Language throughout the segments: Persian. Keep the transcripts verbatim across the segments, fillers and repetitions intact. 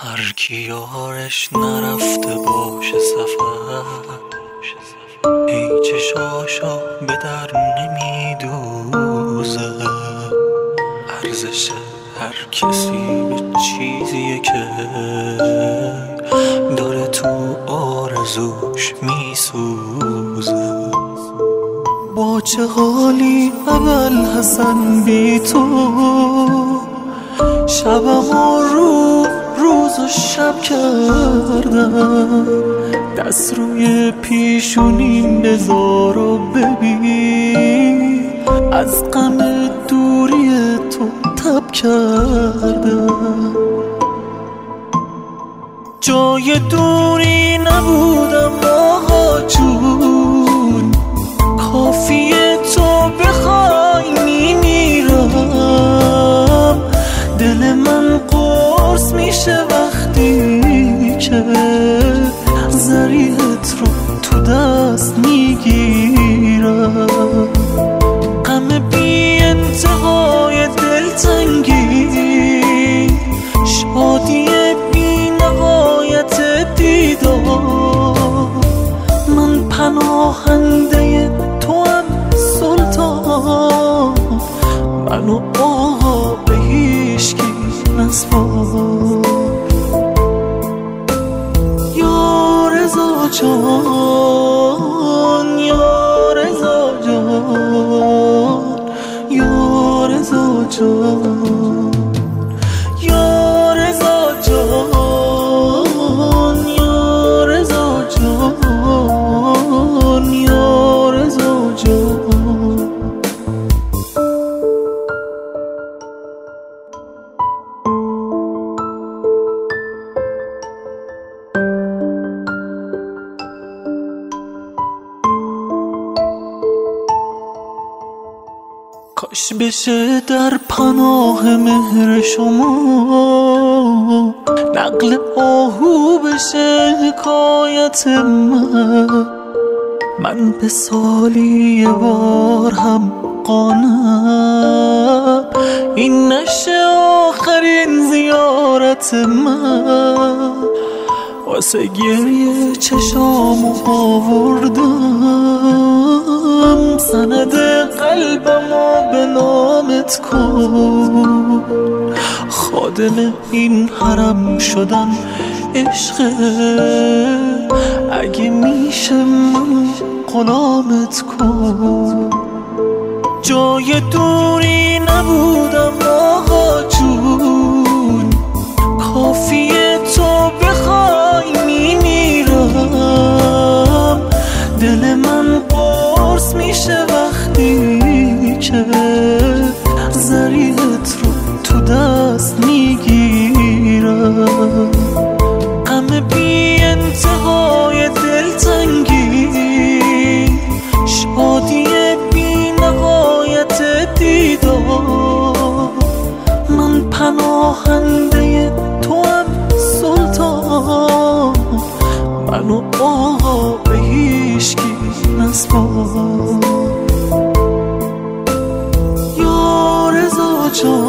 هر کی یارش نرفته باشه سفر، ای چشاشو به در نمیدوزه. ارزش هر کسی به چیزیه که داره تو آرزوش میسوزه. با چه حالی ابوالحسن بی تو، شبم و رو روز و شب کردم. دست روی پیشونیم بذار و ببین، از غم دوری تو تب کردم. جای دوری نبودم آقا جون، کافیه تو بخوای میمیرم. دل من قرص میشه وقتی که ضریحت رو تو دست میگیرم. غم بی انتهای دلتنگی، شادی بی نهایت دیدار. من پناهنده تو هم سلطان، منو آقا به هیچکی نسپار. یا رضا جان، یا رضا جان، یا رضا جان، یا رضا جان، یا رضا جان، یا رضا جان. کاش بشه در پناه مهر شما نقل آهو بشه حکایت من. من به سالی یه بار هم قانم، این نشه آخرین زیارت من. واسه گریه چشامو آوردم، سند قلبمو به نامت کن. خادم این حرم شدن عشقه، اگه میشه من غلامت کن. جای دوری نبودم آقا جون، کافیه تو بخوای میمیرم. دل من قرص میشه وقتی که ضریحت رو تو دست میگیرم. غم بی انتهای دلتنگی، شادی بی نهایت دیدار. من پناهنده تو هم سلطان، منو آقا به هیچکی نسپار. یا رضا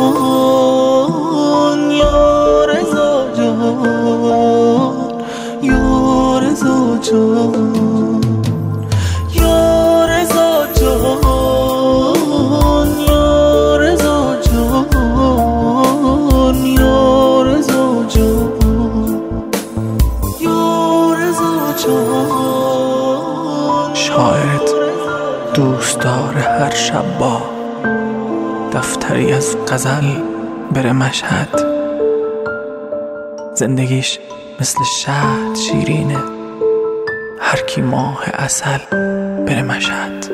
جان، یا رضا جان، یا رضا جان، یا رضا جان، یا رضا جان، یا رضا جان، یا رضا جان. شاید دوست داره هر شب با دفتری از غزل بره مشهد. زندگیش مثل شهد شیرینه، هر کی ماه عسل بره مشهد.